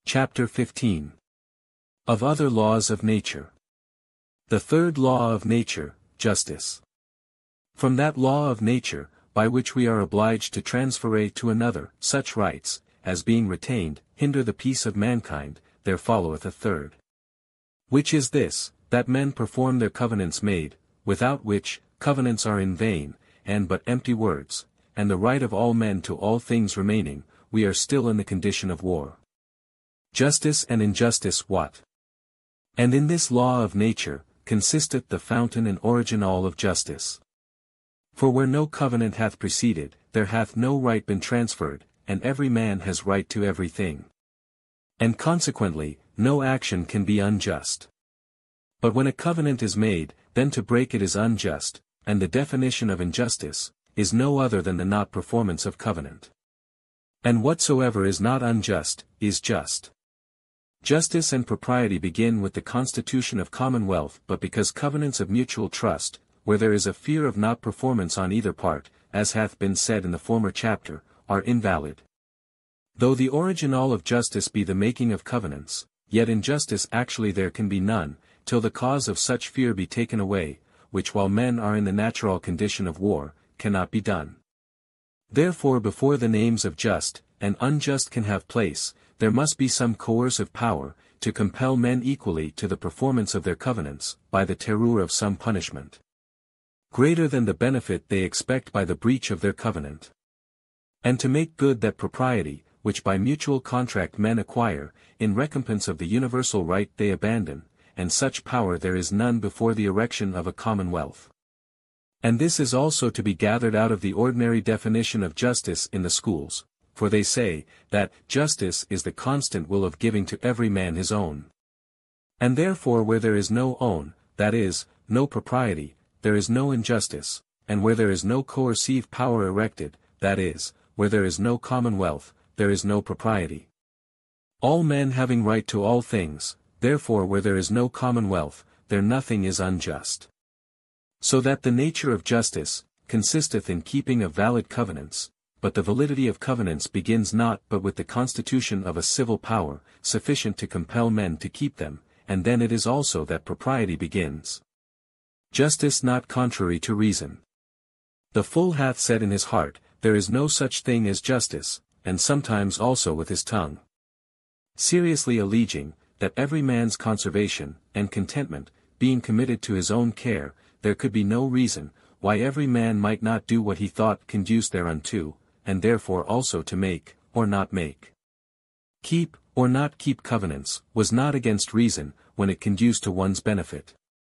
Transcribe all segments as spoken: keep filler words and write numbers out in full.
Chapter fifteen. Of other laws of nature. The third law of nature, justice. From that law of nature, by which we are obliged to transfer to another, such rights, as being retained, hinder the peace of mankind, there followeth a third. Which is this, that men perform their covenants made, without which, covenants are in vain, and but empty words, and the right of all men to all things remaining, we are still in the condition of war. Justice and injustice what? And in this law of nature, consisteth the fountain and original of justice. For where no covenant hath preceded, there hath no right been transferred, and every man has right to everything. And consequently, no action can be unjust. But when a covenant is made, then to break it is unjust, and the definition of injustice, is no other than the not performance of covenant. And whatsoever is not unjust, is just. Justice and propriety begin with the constitution of commonwealth, but because covenants of mutual trust, where there is a fear of not performance on either part, as hath been said in the former chapter, are invalid. Though the original of justice be the making of covenants, yet injustice actually there can be none, till the cause of such fear be taken away, which while men are in the natural condition of war, cannot be done. Therefore before the names of just and unjust can have place, there must be some coercive power, to compel men equally to the performance of their covenants, by the terror of some punishment greater than the benefit they expect by the breach of their covenant. And to make good that propriety, which by mutual contract men acquire, in recompense of the universal right they abandon, and such power there is none before the erection of a commonwealth. And this is also to be gathered out of the ordinary definition of justice in the schools. For they say, that justice is the constant will of giving to every man his own. And therefore where there is no own, that is, no propriety, there is no injustice, and where there is no coercive power erected, that is, where there is no commonwealth, there is no propriety. All men having right to all things, therefore where there is no commonwealth, there nothing is unjust. So that the nature of justice, consisteth in keeping of valid covenants, but the validity of covenants begins not but with the constitution of a civil power, sufficient to compel men to keep them, and then it is also that propriety begins. Justice not contrary to reason. The fool hath said in his heart, there is no such thing as justice, and sometimes also with his tongue. Seriously alleging, that every man's conservation, and contentment, being committed to his own care, there could be no reason, why every man might not do what he thought conduced thereunto, and therefore also to make, or not make. Keep, or not keep covenants, was not against reason, when it conduced to one's benefit.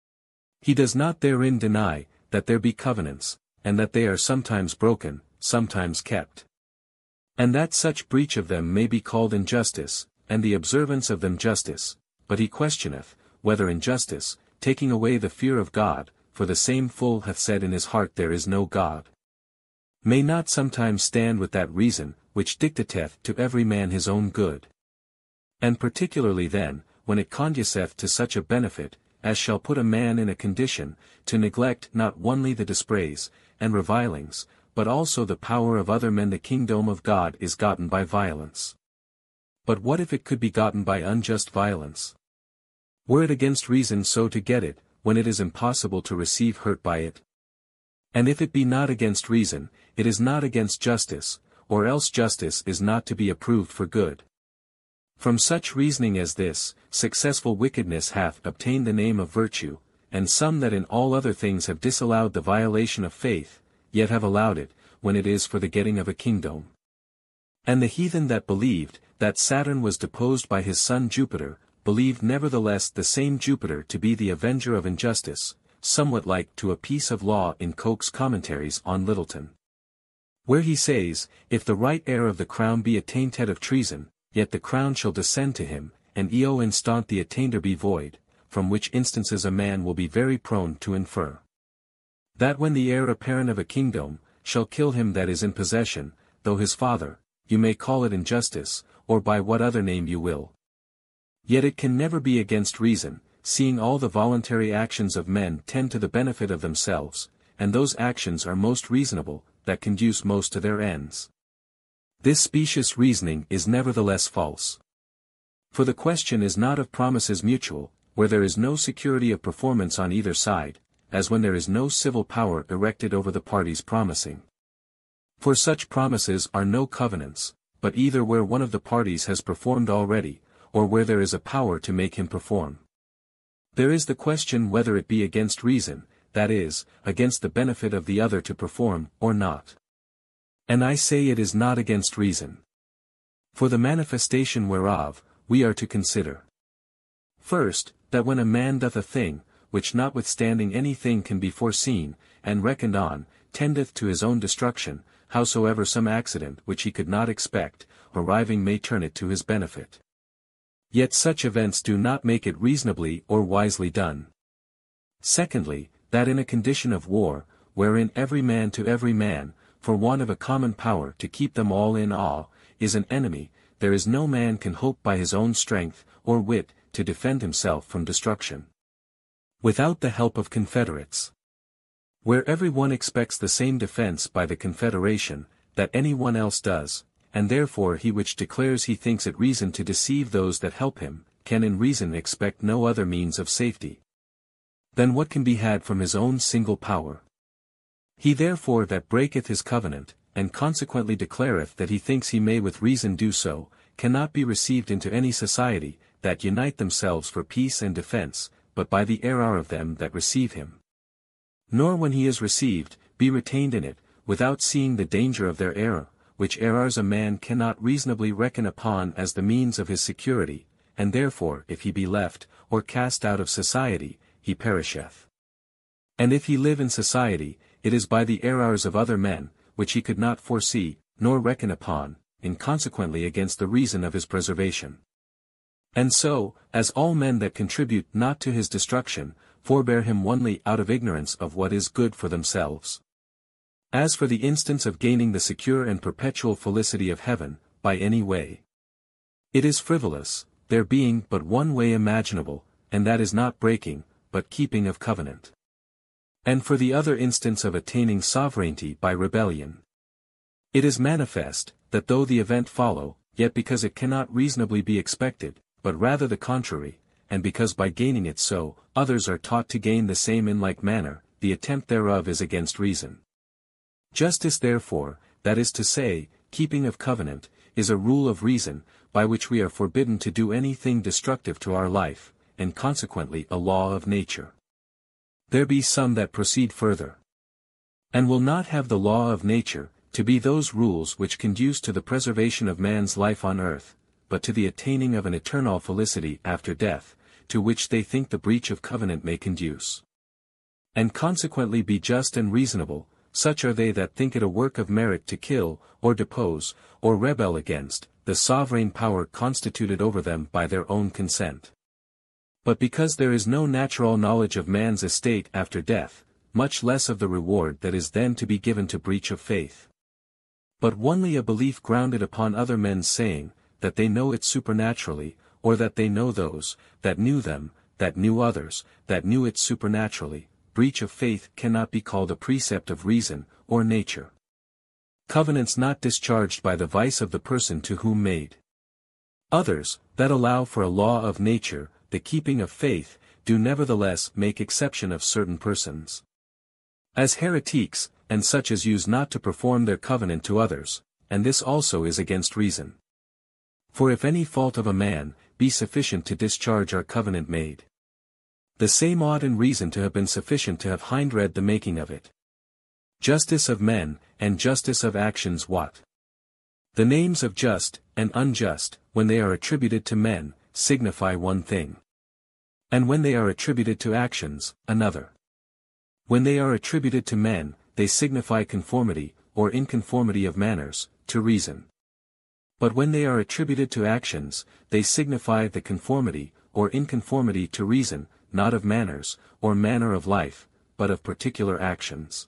He does not therein deny, that there be covenants, and that they are sometimes broken, sometimes kept. And that such breach of them may be called injustice, and the observance of them justice, but he questioneth, whether injustice, taking away the fear of God, for the same fool hath said in his heart there is no God, may not sometimes stand with that reason, which dictateth to every man his own good. And particularly then, when it conduceth to such a benefit, as shall put a man in a condition, to neglect not only the dispraise, and revilings, but also the power of other men. The kingdom of God is gotten by violence. But what if it could be gotten by unjust violence? Were it against reason so to get it, when it is impossible to receive hurt by it? And if it be not against reason, it is not against justice, or else justice is not to be approved for good. From such reasoning as this, successful wickedness hath obtained the name of virtue, and some that in all other things have disallowed the violation of faith, yet have allowed it, when it is for the getting of a kingdom. And the heathen that believed, that Saturn was deposed by his son Jupiter, believed nevertheless the same Jupiter to be the avenger of injustice, somewhat like to a piece of law in Coke's Commentaries on Littleton, where he says, if the right heir of the crown be attainted of treason, yet the crown shall descend to him, and eo instant the attainder be void, from which instances a man will be very prone to infer, that when the heir apparent of a kingdom, shall kill him that is in possession, though his father, you may call it injustice, or by what other name you will. Yet it can never be against reason, seeing all the voluntary actions of men tend to the benefit of themselves, and those actions are most reasonable, that conduce most to their ends. This specious reasoning is nevertheless false. For the question is not of promises mutual, where there is no security of performance on either side, as when there is no civil power erected over the parties promising. For such promises are no covenants, but either where one of the parties has performed already, or where there is a power to make him perform. There is the question whether it be against reason, that is, against the benefit of the other to perform, or not. And I say it is not against reason. For the manifestation whereof, we are to consider. First, that when a man doth a thing, which notwithstanding any thing can be foreseen, and reckoned on, tendeth to his own destruction, howsoever some accident which he could not expect, arriving may turn it to his benefit. Yet such events do not make it reasonably or wisely done. Secondly, that in a condition of war, wherein every man to every man, for want of a common power to keep them all in awe, is an enemy, there is no man can hope by his own strength, or wit, to defend himself from destruction, without the help of confederates. Where every one expects the same defense by the confederation, that any one else does, and therefore he which declares he thinks it reason to deceive those that help him, can in reason expect no other means of safety than what can be had from his own single power. He therefore that breaketh his covenant, and consequently declareth that he thinks he may with reason do so, cannot be received into any society, that unite themselves for peace and defense, but by the error of them that receive him. Nor when he is received, be retained in it, without seeing the danger of their error, which errors a man cannot reasonably reckon upon as the means of his security, and therefore if he be left, or cast out of society, he perisheth. And if he live in society, it is by the errors of other men, which he could not foresee, nor reckon upon, and consequently against the reason of his preservation. And so, as all men that contribute not to his destruction, forbear him only out of ignorance of what is good for themselves. As for the instance of gaining the secure and perpetual felicity of heaven, by any way, it is frivolous, there being but one way imaginable, and that is not breaking, but keeping of covenant. And for the other instance of attaining sovereignty by rebellion, it is manifest, that though the event follow, yet because it cannot reasonably be expected, but rather the contrary, and because by gaining it so, others are taught to gain the same in like manner, the attempt thereof is against reason. Justice therefore, that is to say, keeping of covenant, is a rule of reason, by which we are forbidden to do anything destructive to our life, and consequently a law of nature. There be some that proceed further, and will not have the law of nature, to be those rules which conduce to the preservation of man's life on earth, but to the attaining of an eternal felicity after death, to which they think the breach of covenant may conduce. And consequently be just and reasonable, such are they that think it a work of merit to kill, or depose, or rebel against, the sovereign power constituted over them by their own consent. But because there is no natural knowledge of man's estate after death, much less of the reward that is then to be given to breach of faith, but only a belief grounded upon other men's saying, that they know it supernaturally, or that they know those, that knew them, that knew others, that knew it supernaturally, breach of faith cannot be called a precept of reason, or nature. Covenants not discharged by the vice of the person to whom made. Others, that allow for a law of nature, the keeping of faith, do nevertheless make exception of certain persons, as heretiques, and such as use not to perform their covenant to others, and this also is against reason. For if any fault of a man, be sufficient to discharge our covenant made, the same ought in reason to have been sufficient to have hindred the making of it. Justice of men, and justice of actions what? The names of just, and unjust, when they are attributed to men, signify one thing, and when they are attributed to actions, another. When they are attributed to men, they signify conformity, or inconformity of manners, to reason. But when they are attributed to actions, they signify the conformity, or inconformity to reason, not of manners, or manner of life, but of particular actions.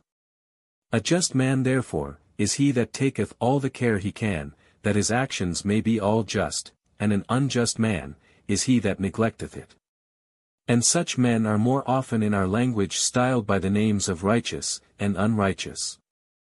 A just man therefore, is he that taketh all the care he can, that his actions may be all just, and an unjust man, is he that neglecteth it. And such men are more often in our language styled by the names of righteous, and unrighteous,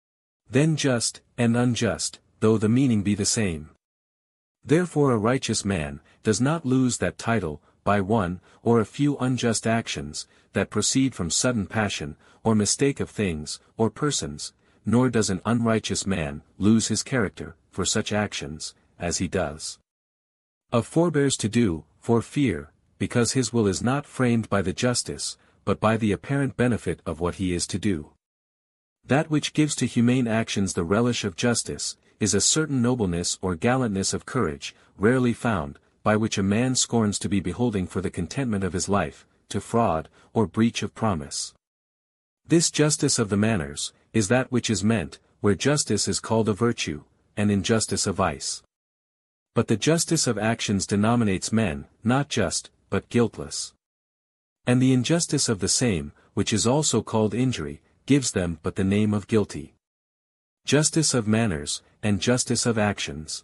than just, and unjust, though the meaning be the same. Therefore a righteous man, does not lose that title, by one, or a few unjust actions, that proceed from sudden passion, or mistake of things, or persons, nor does an unrighteous man lose his character, for such actions, as he does. Of forbears to do, for fear, because his will is not framed by the justice, but by the apparent benefit of what he is to do. That which gives to humane actions the relish of justice, is a certain nobleness or gallantness of courage, rarely found, by which a man scorns to be beholding for the contentment of his life, to fraud, or breach of promise. This justice of the manners, is that which is meant, where justice is called a virtue, and injustice a vice. But the justice of actions denominates men, not just, but guiltless. And the injustice of the same, which is also called injury, gives them but the name of guilty. Justice of manners, and justice of actions.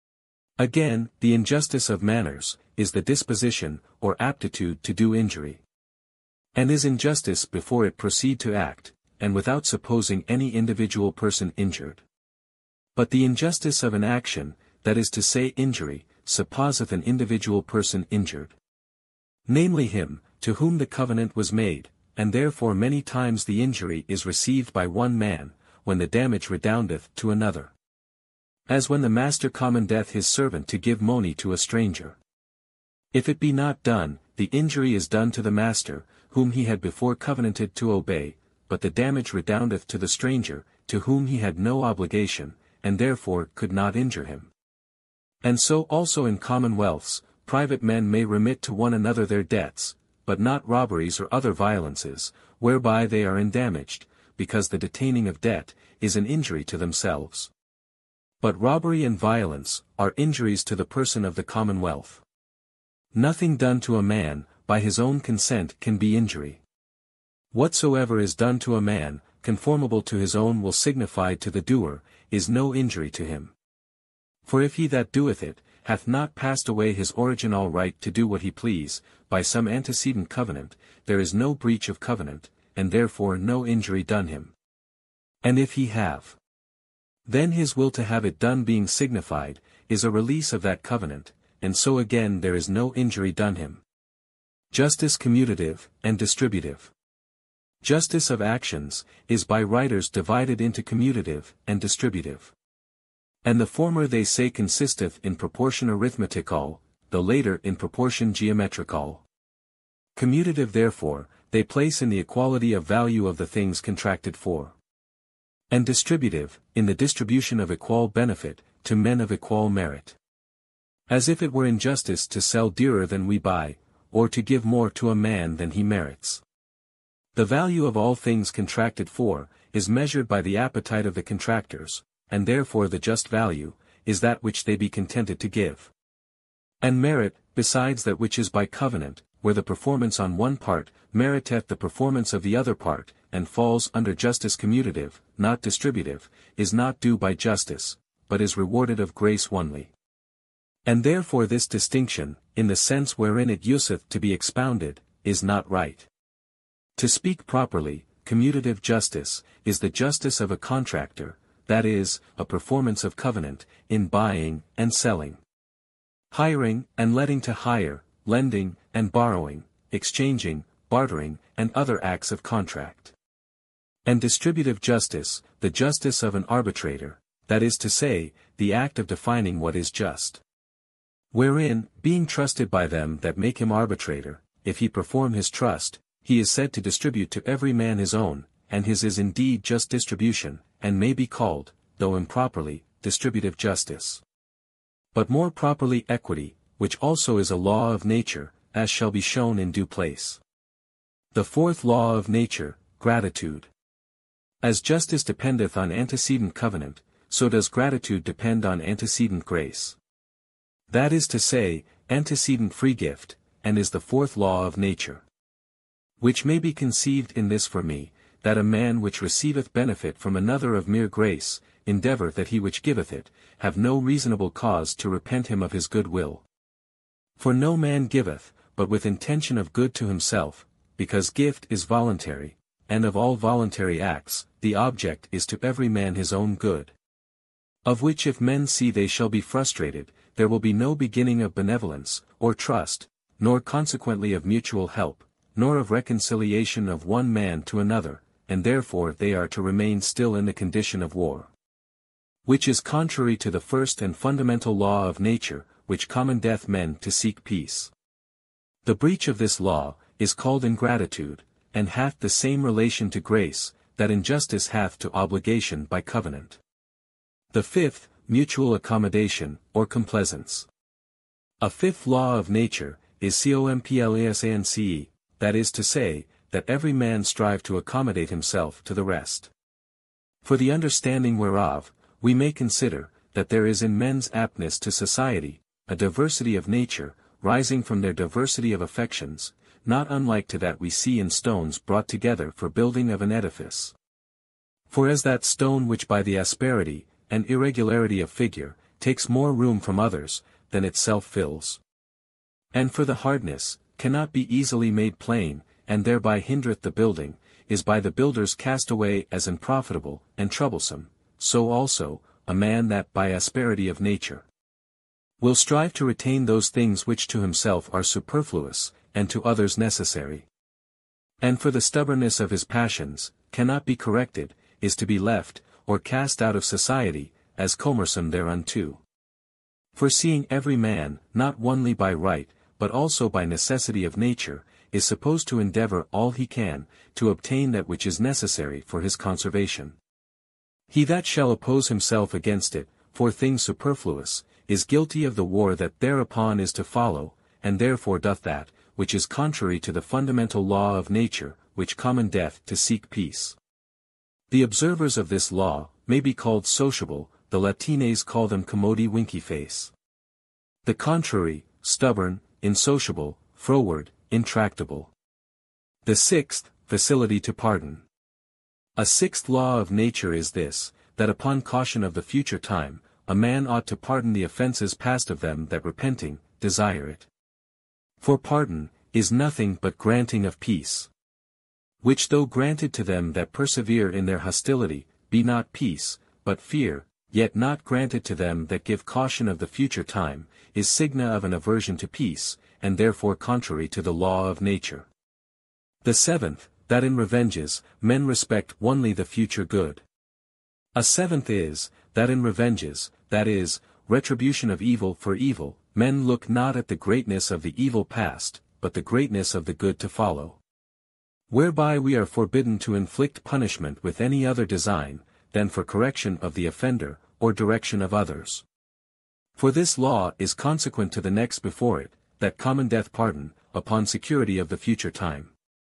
Again, the injustice of manners, is the disposition, or aptitude to do injury. And is injustice before it proceed to act, and without supposing any individual person injured. But the injustice of an action, that is to say injury, supposeth an individual person injured. Namely him, to whom the covenant was made, and therefore many times the injury is received by one man, when the damage redoundeth to another. As when the master commandeth his servant to give money to a stranger. If it be not done, the injury is done to the master, whom he had before covenanted to obey, but the damage redoundeth to the stranger, to whom he had no obligation, and therefore could not injure him. And so also in commonwealths, private men may remit to one another their debts, but not robberies or other violences, whereby they are endamaged, because the detaining of debt is an injury to themselves. But robbery and violence are injuries to the person of the commonwealth. Nothing done to a man, by his own consent can be injury. Whatsoever is done to a man, conformable to his own will signified to the doer, is no injury to him. For if he that doeth it, hath not passed away his original right to do what he please, by some antecedent covenant, there is no breach of covenant, and therefore no injury done him. And if he have, then his will to have it done being signified, is a release of that covenant, and so again there is no injury done him. Justice commutative, and distributive. Justice of actions, is by writers divided into commutative, and distributive. And the former they say consisteth in proportion arithmetical, the later in proportion geometrical. Commutative therefore, they place in the equality of value of the things contracted for. And distributive, in the distribution of equal benefit, to men of equal merit. As if it were injustice to sell dearer than we buy, or to give more to a man than he merits. The value of all things contracted for, is measured by the appetite of the contractors, and therefore the just value, is that which they be contented to give. And merit, besides that which is by covenant, where the performance on one part, meriteth the performance of the other part, and falls under justice commutative, not distributive, is not due by justice, but is rewarded of grace only. And therefore this distinction, in the sense wherein it useth to be expounded, is not right. To speak properly, commutative justice, is the justice of a contractor, that is, a performance of covenant, in buying and selling. Hiring and letting to hire, lending and borrowing, exchanging, bartering, and other acts of contract. And distributive justice, the justice of an arbitrator, that is to say, the act of defining what is just. Wherein, being trusted by them that make him arbitrator, if he perform his trust, he is said to distribute to every man his own, and his is indeed just distribution, and may be called, though improperly, distributive justice. But more properly equity, which also is a law of nature, as shall be shown in due place. The fourth law of nature, gratitude. As justice dependeth on antecedent covenant, so does gratitude depend on antecedent grace. That is to say, antecedent free gift, and is the fourth law of nature. Which may be conceived in this for me, that a man which receiveth benefit from another of mere grace, endeavour that he which giveth it, have no reasonable cause to repent him of his good will. For no man giveth, but with intention of good to himself, because gift is voluntary, and of all voluntary acts, the object is to every man his own good. Of which if men see they shall be frustrated, there will be no beginning of benevolence, or trust, nor consequently of mutual help, nor of reconciliation of one man to another, and therefore they are to remain still in the condition of war. Which is contrary to the first and fundamental law of nature, which commandeth men to seek peace. The breach of this law is called ingratitude, and hath the same relation to grace, that injustice hath to obligation by covenant. The fifth, mutual accommodation, or complaisance. A fifth law of nature, is complaisance, that is to say, that every man strive to accommodate himself to the rest. For the understanding whereof, we may consider, that there is in men's aptness to society, a diversity of nature, rising from their diversity of affections, not unlike to that we see in stones brought together for building of an edifice. For as that stone which by the asperity, and irregularity of figure, takes more room from others, than itself fills. And for the hardness, cannot be easily made plain, and thereby hindereth the building, is by the builders cast away as unprofitable, and troublesome, so also, a man that by asperity of nature will strive to retain those things which to himself are superfluous, and to others necessary. And for the stubbornness of his passions, cannot be corrected, is to be left, or cast out of society, as commersome thereunto. For seeing every man, not only by right, but also by necessity of nature, is supposed to endeavor all he can, to obtain that which is necessary for his conservation. He that shall oppose himself against it, for things superfluous, is guilty of the war that thereupon is to follow, and therefore doth that, which is contrary to the fundamental law of nature, which commandeth to seek peace. The observers of this law, may be called sociable, the Latines call them commodi winky face. The contrary, stubborn, insociable, froward, intractable. The sixth, facility to pardon. A sixth law of nature is this, that upon caution of the future time, a man ought to pardon the offences past of them that repenting, desire it. For pardon, is nothing but granting of peace. Which though granted to them that persevere in their hostility, be not peace, but fear, yet not granted to them that give caution of the future time, is signa of an aversion to peace, and therefore contrary to the law of nature. The seventh, that in revenges, men respect only the future good. A seventh is, that in revenges, that is, retribution of evil for evil, men look not at the greatness of the evil past, but the greatness of the good to follow. Whereby we are forbidden to inflict punishment with any other design, than for correction of the offender, or direction of others. For this law is consequent to the next before it, that commandeth pardon, upon security of the future time.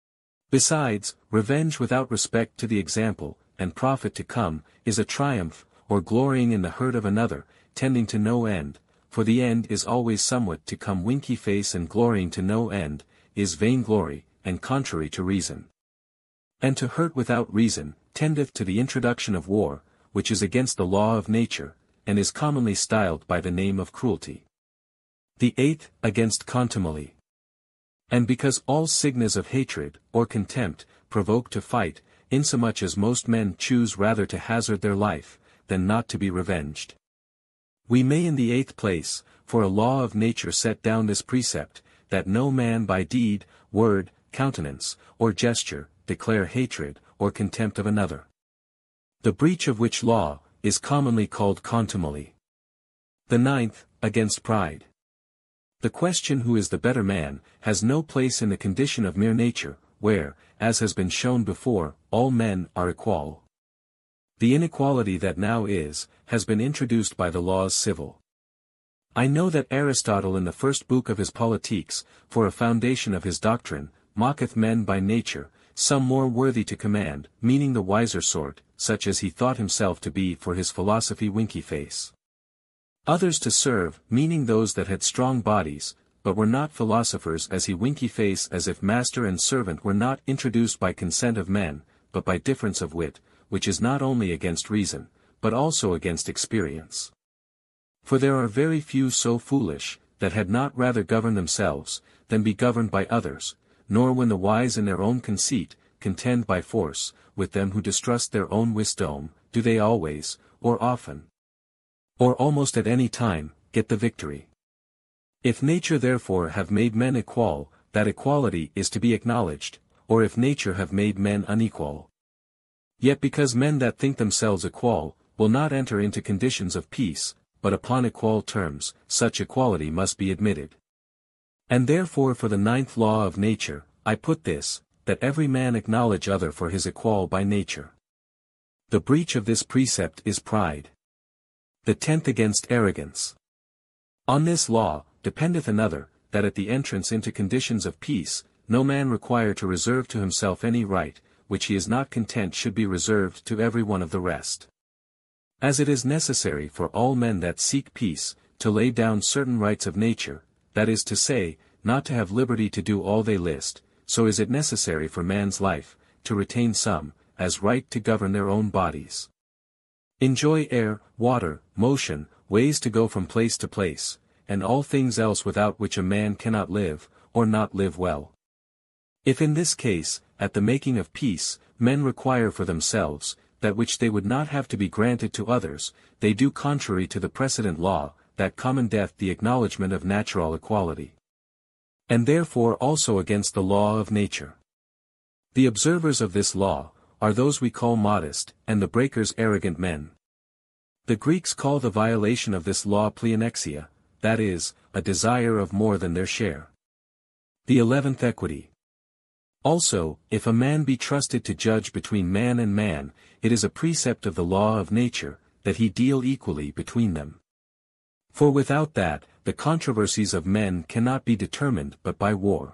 Besides, revenge without respect to the example, and profit to come, is a triumph, or glorying in the hurt of another, tending to no end, for the end is always somewhat to come winky face, and glorying to no end, is vainglory, and contrary to reason. And to hurt without reason, tendeth to the introduction of war, which is against the law of nature, and is commonly styled by the name of cruelty. The eighth, against contumely. And because all signas of hatred, or contempt, provoke to fight, insomuch as most men choose rather to hazard their life, than not to be revenged. We may in the eighth place, for a law of nature set down this precept, that no man by deed, word, countenance, or gesture, declare hatred, or contempt of another. The breach of which law, is commonly called contumely. The ninth, against pride. The question who is the better man, has no place in the condition of mere nature, where, as has been shown before, all men are equal. The inequality that now is, has been introduced by the laws civil. I know that Aristotle in the first book of his Politiques, for a foundation of his doctrine, mocketh men by nature, some more worthy to command, meaning the wiser sort, such as he thought himself to be for his philosophy winky face. Others to serve, meaning those that had strong bodies, but were not philosophers, as he winky face, as if master and servant were not introduced by consent of men, but by difference of wit, which is not only against reason, but also against experience. For there are very few so foolish, that had not rather govern themselves, than be governed by others, nor when the wise in their own conceit, contend by force, with them who distrust their own wisdom, do they always, or often, or almost at any time, get the victory. If nature therefore have made men equal, that equality is to be acknowledged, or if nature have made men unequal. Yet because men that think themselves equal, will not enter into conditions of peace, but upon equal terms, such equality must be admitted. And therefore for the ninth law of nature, I put this, that every man acknowledge other for his equal by nature. The breach of this precept is pride. The tenth against arrogance. On this law, dependeth another, that at the entrance into conditions of peace, no man require to reserve to himself any right, which he is not content should be reserved to every one of the rest. As it is necessary for all men that seek peace, to lay down certain rights of nature, that is to say, not to have liberty to do all they list, so is it necessary for man's life, to retain some, as right to govern their own bodies. Enjoy air, water, motion, ways to go from place to place, and all things else without which a man cannot live, or not live well. If in this case, at the making of peace, men require for themselves, that which they would not have to be granted to others, they do contrary to the precedent law, that commendeth the acknowledgement of natural equality. And therefore also against the law of nature. The observers of this law, are those we call modest, and the breakers arrogant men. The Greeks call the violation of this law pleonexia, that is, a desire of more than their share. The eleventh equity. Also, if a man be trusted to judge between man and man, it is a precept of the law of nature, that he deal equally between them. For without that, the controversies of men cannot be determined but by war.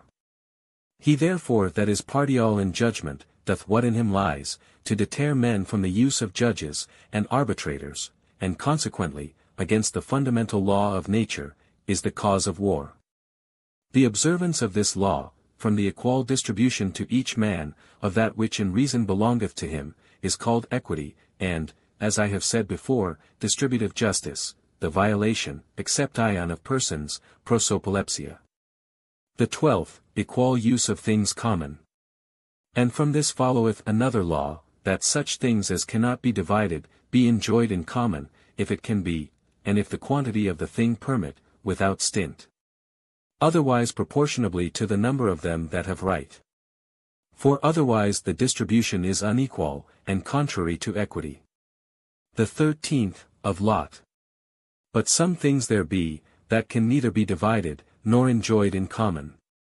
He therefore that is partial in judgment, doth what in him lies, to deter men from the use of judges, and arbitrators, and consequently, against the fundamental law of nature, is the cause of war. The observance of this law, from the equal distribution to each man, of that which in reason belongeth to him, is called equity, and, as I have said before, distributive justice, the violation, except ion of persons, prosopolepsia. The twelfth, equal use of things common. And from this followeth another law, that such things as cannot be divided, be enjoyed in common, if it can be, and if the quantity of the thing permit, without stint. Otherwise proportionably to the number of them that have right. For otherwise the distribution is unequal, and contrary to equity. The thirteenth, of lot. But some things there be, that can neither be divided, nor enjoyed in common.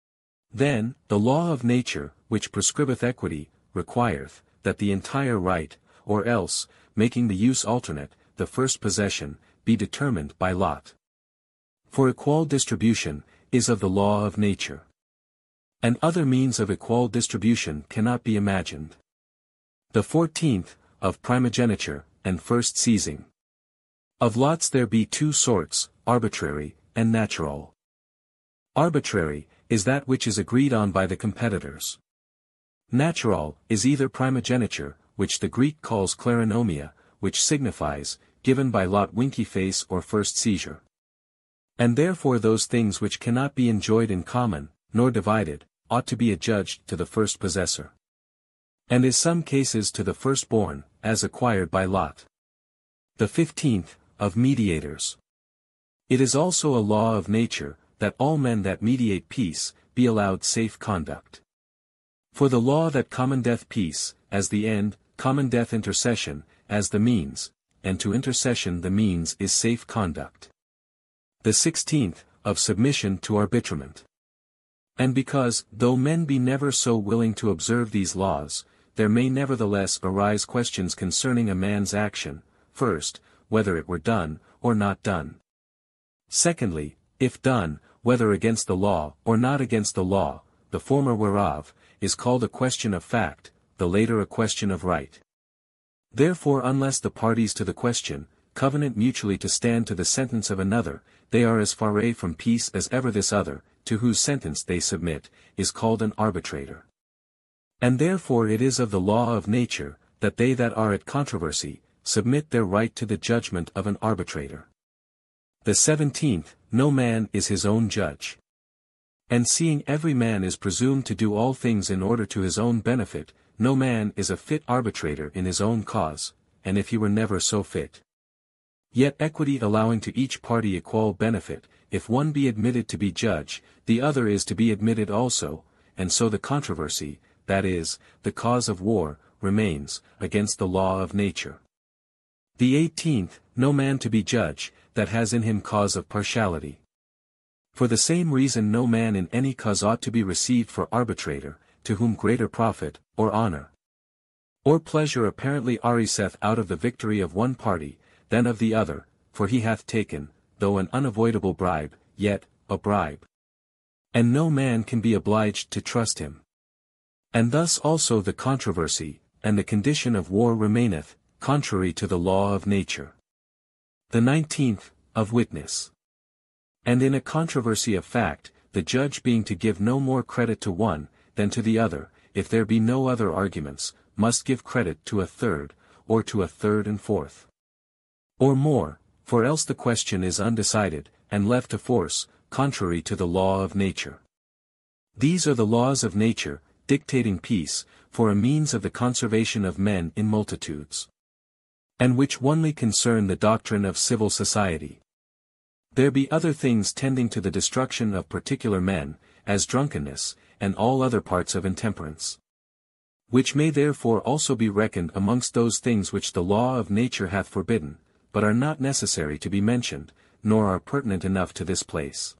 Then, the law of nature, which prescribeth equity, requireth, that the entire right, or else, making the use alternate, the first possession, be determined by lot. For equal distribution, is of the law of nature. And other means of equal distribution cannot be imagined. The fourteenth, of primogeniture, and first seizing. Of lots there be two sorts, arbitrary, and natural. Arbitrary, is that which is agreed on by the competitors. Natural, is either primogeniture, which the Greek calls kleronomia, which signifies, given by lot winky face or first seizure. And therefore those things which cannot be enjoyed in common, nor divided, ought to be adjudged to the first possessor. And in some cases to the firstborn, as acquired by lot. The fifteenth, of mediators. It is also a law of nature, that all men that mediate peace, be allowed safe conduct. For the law that commendeth peace, as the end, commendeth intercession, as the means, and to intercession the means is safe conduct. The sixteenth, of submission to arbitrament. And because, though men be never so willing to observe these laws, there may nevertheless arise questions concerning a man's action, first, whether it were done, or not done. Secondly, if done, whether against the law, or not against the law, the former whereof, is called a question of fact, the later a question of right. Therefore unless the parties to the question, covenant mutually to stand to the sentence of another, they are as far away from peace as ever this other, to whose sentence they submit, is called an arbitrator. And therefore it is of the law of nature, that they that are at controversy, submit their right to the judgment of an arbitrator. The seventeenth, no man is his own judge. And seeing every man is presumed to do all things in order to his own benefit, no man is a fit arbitrator in his own cause, and if he were never so fit. Yet equity allowing to each party equal benefit, if one be admitted to be judge, the other is to be admitted also, and so the controversy, that is, the cause of war, remains, against the law of nature. The eighteenth, no man to be judge, that has in him cause of partiality. For the same reason no man in any cause ought to be received for arbitrator, to whom greater profit, or honor, or pleasure apparently ariseth out of the victory of one party, than of the other, for he hath taken, though an unavoidable bribe, yet, a bribe. And no man can be obliged to trust him. And thus also the controversy, and the condition of war remaineth, contrary to the law of nature. The nineteenth, of witness. And in a controversy of fact, the judge being to give no more credit to one, than to the other, if there be no other arguments, must give credit to a third, or to a third and fourth, or more, for else the question is undecided, and left to force, contrary to the law of nature. These are the laws of nature, dictating peace, for a means of the conservation of men in multitudes, and which only concern the doctrine of civil society. There be other things tending to the destruction of particular men, as drunkenness, and all other parts of intemperance, which may therefore also be reckoned amongst those things which the law of nature hath forbidden, but are not necessary to be mentioned, nor are pertinent enough to this place.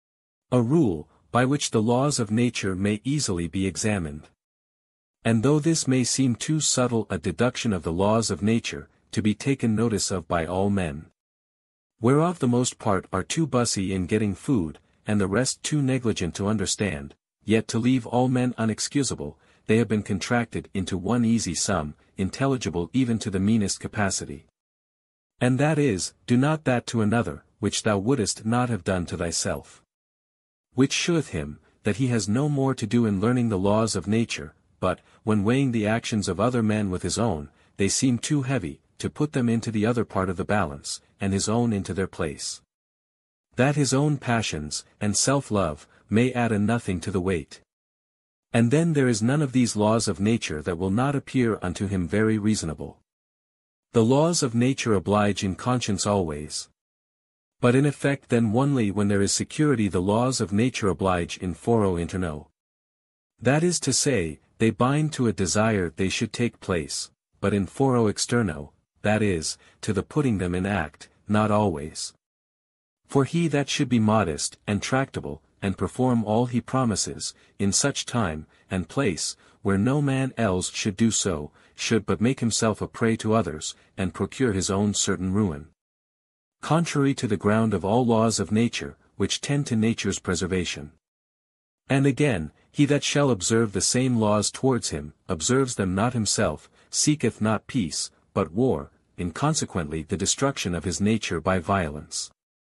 A rule, by which the laws of nature may easily be examined. And though this may seem too subtle a deduction of the laws of nature, to be taken notice of by all men, whereof the most part are too bussy in getting food, and the rest too negligent to understand, yet to leave all men unexcusable, they have been contracted into one easy sum, intelligible even to the meanest capacity. And that is, do not that to another, which thou wouldest not have done to thyself. Which sheweth him, that he has no more to do in learning the laws of nature, but, when weighing the actions of other men with his own, they seem too heavy, to put them into the other part of the balance, and his own into their place. That his own passions, and self-love, may add a nothing to the weight. And then there is none of these laws of nature that will not appear unto him very reasonable. The laws of nature oblige in conscience always. But in effect then only when there is security the laws of nature oblige in foro interno. That is to say, they bind to a desire they should take place, but in foro externo, that is, to the putting them in act, not always. For he that should be modest, and tractable, and perform all he promises, in such time, and place, where no man else should do so, should but make himself a prey to others, and procure his own certain ruin. Contrary to the ground of all laws of nature, which tend to nature's preservation. And again, he that shall observe the same laws towards him, observes them not himself, seeketh not peace, but war, in consequently the destruction of his nature by violence.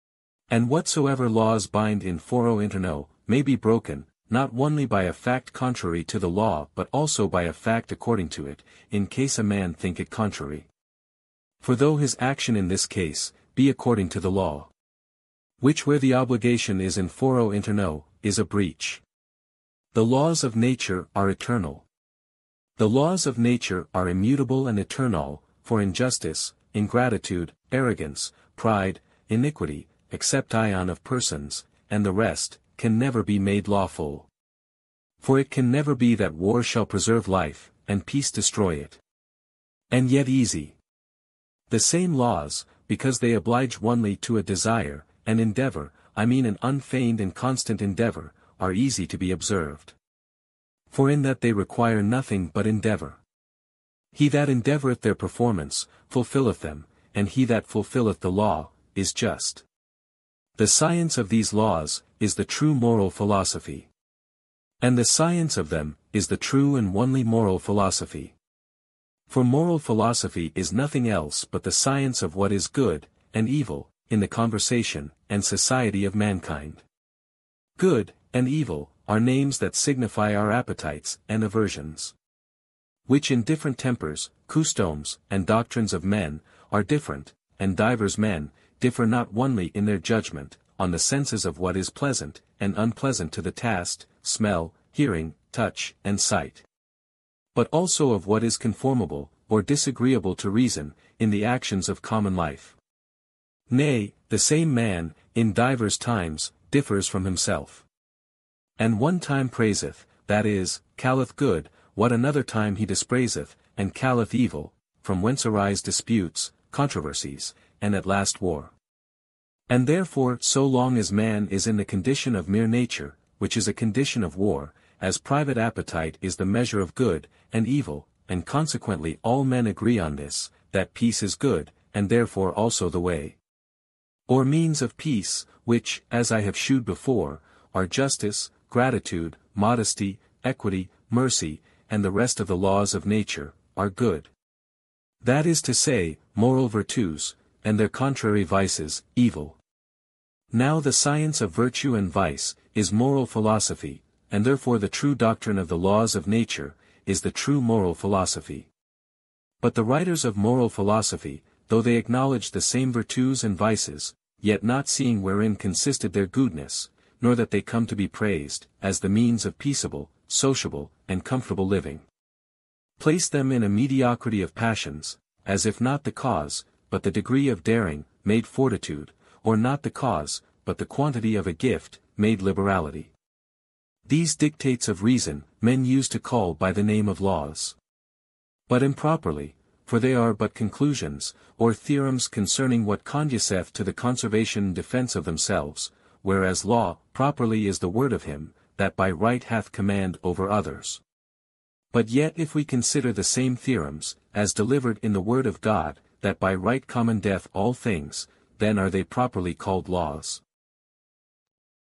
And whatsoever laws bind in foro interno, may be broken, not only by a fact contrary to the law but also by a fact according to it, in case a man think it contrary. For though his action in this case, be according to the law, which where the obligation is in foro interno, is a breach. The laws of nature are eternal. The laws of nature are immutable and eternal, for injustice, ingratitude, arrogance, pride, iniquity, except ion of persons, and the rest, can never be made lawful. For it can never be that war shall preserve life, and peace destroy it. And yet easy. The same laws, because they oblige only to a desire, an endeavor, I mean an unfeigned and constant endeavor, are easy to be observed. For in that they require nothing but endeavor. He that endeavoureth their performance, fulfilleth them, and he that fulfilleth the law, is just. The science of these laws, is the true moral philosophy. And the science of them, is the true and only moral philosophy. For moral philosophy is nothing else but the science of what is good, and evil, in the conversation, and society of mankind. Good, and evil, are names that signify our appetites, and aversions, which in different tempers, customs, and doctrines of men, are different, and divers men, differ not only in their judgment, on the senses of what is pleasant, and unpleasant to the taste, smell, hearing, touch, and sight, but also of what is conformable, or disagreeable to reason, in the actions of common life. Nay, the same man, in divers times, differs from himself. And one time praiseth, that is, calleth good, what another time he dispraiseth, and calleth evil, from whence arise disputes, controversies, and at last war. And therefore so long as man is in the condition of mere nature, which is a condition of war, as private appetite is the measure of good, and evil, and consequently all men agree on this, that peace is good, and therefore also the way, or means of peace, which, as I have shewed before, are justice, gratitude, modesty, equity, mercy, and the rest of the laws of nature, are good. That is to say, moral virtues, and their contrary vices, evil. Now the science of virtue and vice, is moral philosophy, and therefore the true doctrine of the laws of nature, is the true moral philosophy. But the writers of moral philosophy, though they acknowledge the same virtues and vices, yet not seeing wherein consisted their goodness, nor that they come to be praised, as the means of peaceable, sociable, and comfortable living, place them in a mediocrity of passions, as if not the cause, but the degree of daring, made fortitude, or not the cause, but the quantity of a gift, made liberality. These dictates of reason, men use to call by the name of laws. But improperly, for they are but conclusions, or theorems concerning what conduceth to the conservation and defense of themselves, whereas law, properly is the word of him, that by right hath command over others. But yet if we consider the same theorems, as delivered in the word of God, that by right commandeth all things, then are they properly called laws.